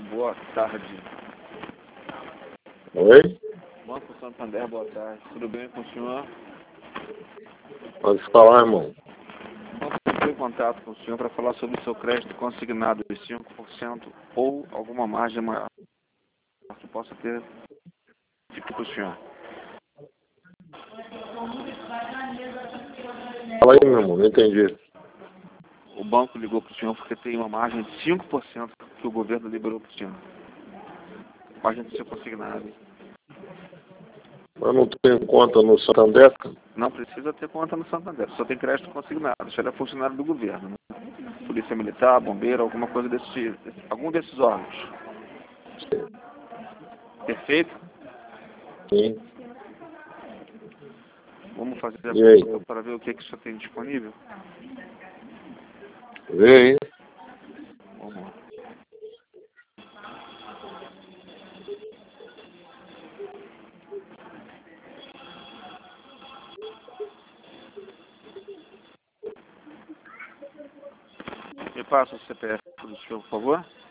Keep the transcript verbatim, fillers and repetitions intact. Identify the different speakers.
Speaker 1: Boa tarde.
Speaker 2: Oi?
Speaker 1: Banco Santander, boa tarde. Tudo bem com o senhor?
Speaker 2: Pode falar, irmão.
Speaker 1: Vamos ter contato com o senhor para falar sobre o seu crédito consignado de cinco por cento ou alguma margem maior que possa ter tipo para o senhor.
Speaker 2: Fala aí, meu irmão, não entendi.
Speaker 1: O banco ligou para o senhor porque tem uma margem de cinco por cento que o governo liberou para o senhor. Margem de ser consignado.
Speaker 2: Eu não tenho conta no Santander.
Speaker 1: Não precisa ter conta no Santander, só tem crédito consignado. Você é funcionário do governo, né? Polícia Militar, bombeiro, alguma coisa desse tipo. Algum desses órgãos. Perfeito?
Speaker 2: Sim.
Speaker 1: Vamos fazer a
Speaker 2: E aí?
Speaker 1: pergunta para ver o que, que o senhor tem disponível?
Speaker 2: Vê aí.
Speaker 1: Vamos lá. Me passa o C P F do senhor, por favor.